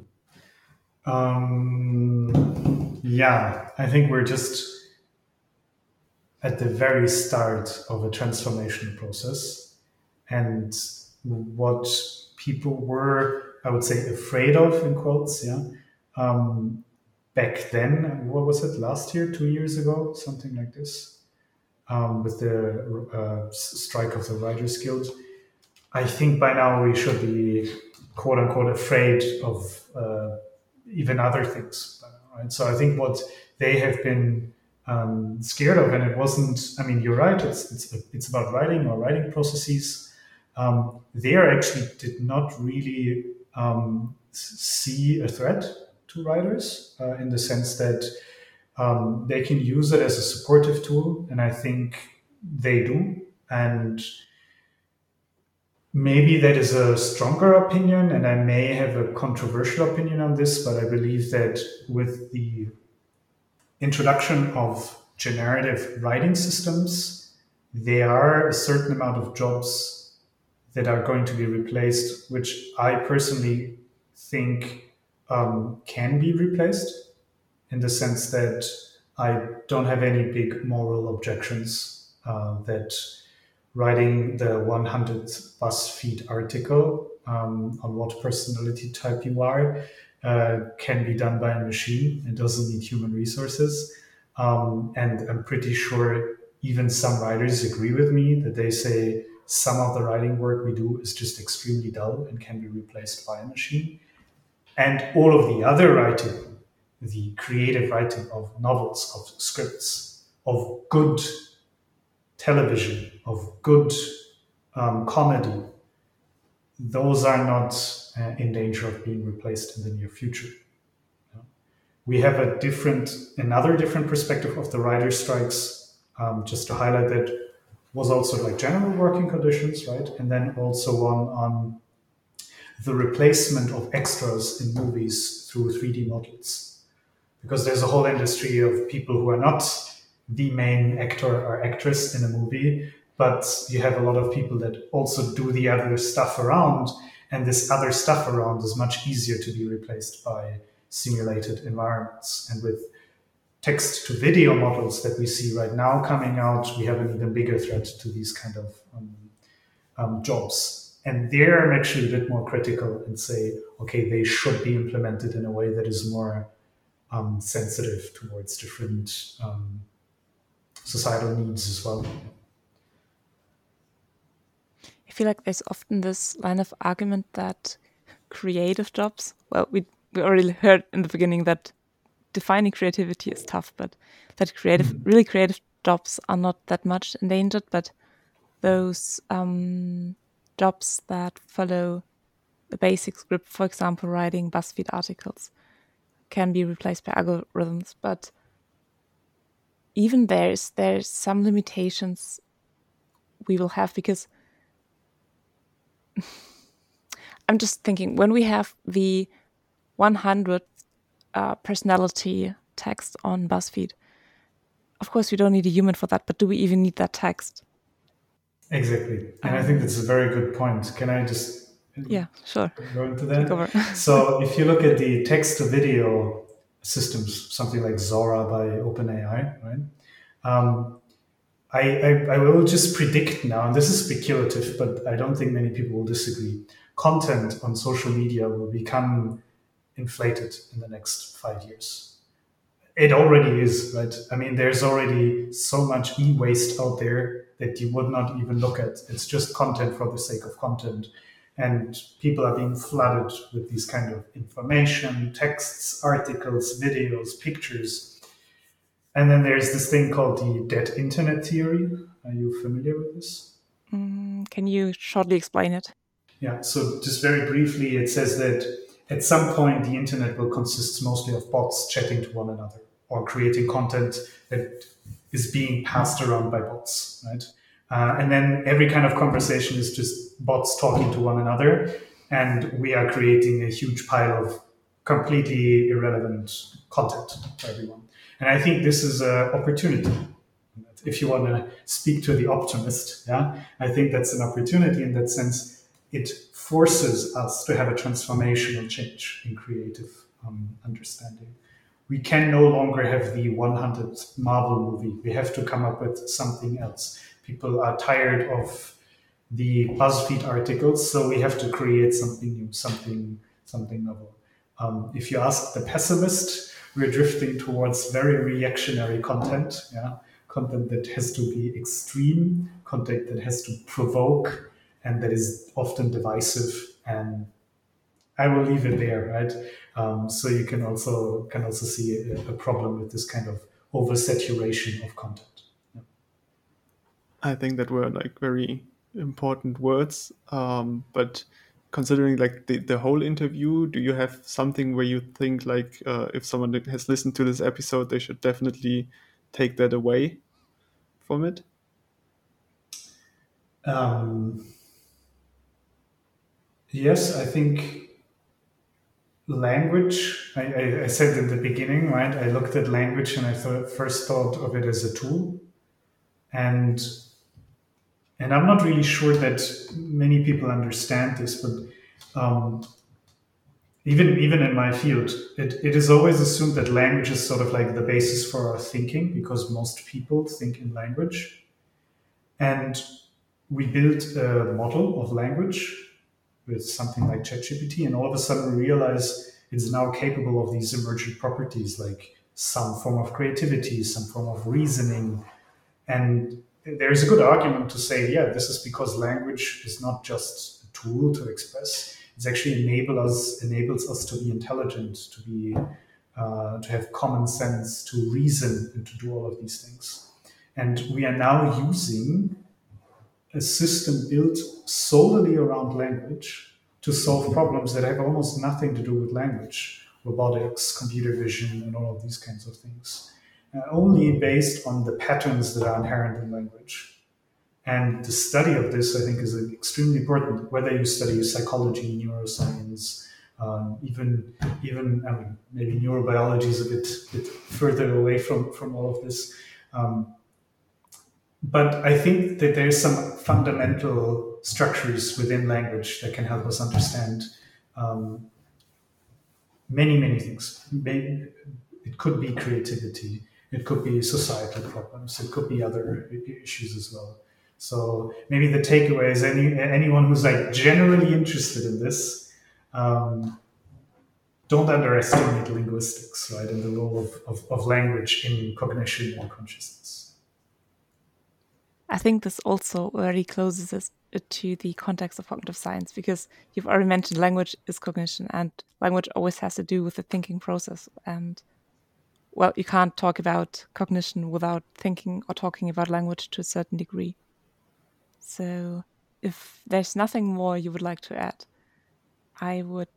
Um, yeah, I think we're just at the very start of a transformation process, and what people were, I would say, afraid of in quotes, yeah, um, back then. What was it? Last year, two years ago, something like this, um, with the uh, strike of the Writers Guild. I think by now we should be, quote unquote, afraid of uh, even other things. Right? So I think what they have been um, scared of, and it wasn't. I mean, you're right. It's it's it's about writing or writing processes. Um, they actually did not really um, see a threat to writers uh, in the sense that um, they can use it as a supportive tool, and I think they do. And maybe that is a stronger opinion, and I may have a controversial opinion on this, but I believe that with the introduction of generative writing systems, there are a certain amount of jobs that are going to be replaced, which I personally think um, can be replaced, in the sense that I don't have any big moral objections uh, that writing the one hundredth BuzzFeed article um, on what personality type you are uh, can be done by a machine. It doesn't need human resources. Um, and I'm pretty sure even some writers agree with me that they say some of the writing work we do is just extremely dull and can be replaced by a machine. And all of the other writing, the creative writing of novels, of scripts, of good television, of good um, comedy, those are not uh, in danger of being replaced in the near future. You know? We have a different, another different perspective of the writer strikes, um, just to highlight that was also like general working conditions, right? And then also one on the replacement of extras in movies through three D models. Because there's a whole industry of people who are not the main actor or actress in a movie, but you have a lot of people that also do the other stuff around, and this other stuff around is much easier to be replaced by simulated environments. And with text to video models that we see right now coming out, we have an even bigger threat to these kind of um, um, jobs. And there I'm actually a bit more critical and say, okay, they should be implemented in a way that is more um, sensitive towards different um, societal needs as well. I feel like there's often this line of argument that creative jobs, well, we we already heard in the beginning that defining creativity is tough, but that creative, mm-hmm. really creative jobs are not that much endangered, but those um, jobs that follow a basic script, for example, writing BuzzFeed articles, can be replaced by algorithms. But even there's there's some limitations we will have, because I'm just thinking, when we have the one hundredth uh, personality text on BuzzFeed, of course we don't need a human for that, but do we even need that text? Exactly. And um, I think that's a very good point. Can I just yeah, sure. go into that? So if you look at the text-to-video systems, something like Zora by OpenAI, right? Um, I, I, I will just predict now, and this is speculative, but I don't think many people will disagree. Content on social media will become inflated in the next five years. It already is, right? I mean, there's already so much e-waste out there that you would not even look at. It's just content for the sake of content. And people are being flooded with these kind of information, texts, articles, videos, pictures. And then there's this thing called the dead internet theory. Are you familiar with this? Mm, can you shortly explain it? Yeah, so just very briefly, it says that at some point, the internet will consist mostly of bots chatting to one another or creating content that is being passed around by bots, right? Uh, and then every kind of conversation is just bots talking to one another, and we are creating a huge pile of completely irrelevant content for everyone. And I think this is an opportunity. If you want to speak to the optimist, yeah, I think that's an opportunity in that sense. It forces us to have a transformational change in creative um, understanding. We can no longer have the one hundredth Marvel movie. We have to come up with something else. People are tired of the BuzzFeed articles, so we have to create something new, something, something novel. Um, if you ask the pessimist, we're drifting towards very reactionary content, yeah, content that has to be extreme, content that has to provoke, and that is often divisive. And I will leave it there, right? Um, so you can also can also see a, a problem with this kind of oversaturation of content. Yeah. I think that were like very important words. Um, but considering like the, the whole interview, do you have something where you think like uh, if someone has listened to this episode, they should definitely take that away from it? Um, yes, I think language, I, I, I said in the beginning, right? I looked at language and I thought, first thought of it as a tool. And and I'm not really sure that many people understand this, but um, even even in my field, it, it is always assumed that language is sort of like the basis for our thinking, because most people think in language. And we built a model of language with something like ChatGPT, and all of a sudden we realize it's now capable of these emergent properties, like some form of creativity, some form of reasoning. And there's a good argument to say, yeah, this is because language is not just a tool to express. It's actually enable us, enables us to be intelligent, to be uh, to have common sense, to reason, and to do all of these things. And we are now using a system built solely around language to solve problems that have almost nothing to do with language, robotics, computer vision, and all of these kinds of things, uh, only based on the patterns that are inherent in language. And the study of this, I think, is extremely important, whether you study psychology, neuroscience, um, even, even I mean, maybe neurobiology is a bit, bit further away from, from all of this. Um, But I think that there's some fundamental structures within language that can help us understand um, many, many things. It could be creativity. It could be societal problems. It could be other issues as well. So maybe the takeaway is any anyone who's like generally interested in this, um, don't underestimate linguistics, right, and the role of, of, of language in cognition and consciousness. I think this also very closes it to the context of cognitive science, because you've already mentioned language is cognition, and language always has to do with the thinking process. And, well, you can't talk about cognition without thinking or talking about language to a certain degree. So if there's nothing more you would like to add, I would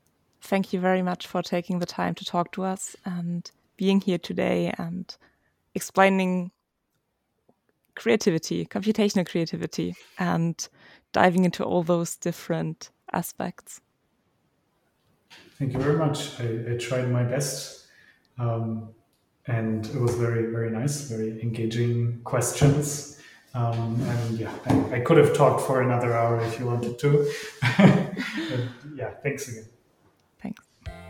thank you very much for taking the time to talk to us and being here today and explaining creativity, computational creativity, and diving into all those different aspects. Thank you very much. I, I tried my best. Um, and it was very, very nice, very engaging questions. Um, and yeah, I, I could have talked for another hour if you wanted to. But yeah, thanks again. Thanks.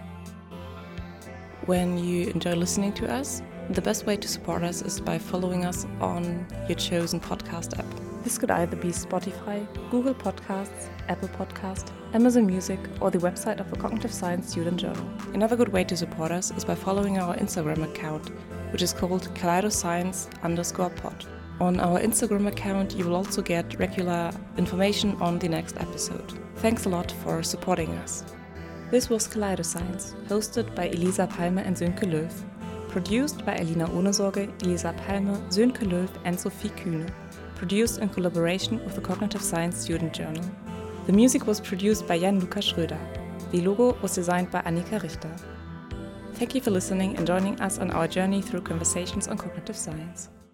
When you enjoy listening to us, the best way to support us is by following us on your chosen podcast app. This could either be Spotify, Google Podcasts, Apple Podcasts, Amazon Music, or the website of the Cognitive Science Student Journal. Another good way to support us is by following our Instagram account, which is called kaleidoscience underscore pod. On our Instagram account, you will also get regular information on the next episode. Thanks a lot for supporting us. This was Kaleidoscience, hosted by Elisa Palmer and Sönke Löw. Produced by Alina Ohnesorge, Elisa Palmer, Sönke Löw and Sophie Kühne. Produced in collaboration with the Cognitive Science Student Journal. The music was produced by Jan-Luca Schröder. The logo was designed by Annika Richter. Thank you for listening and joining us on our journey through conversations on cognitive science.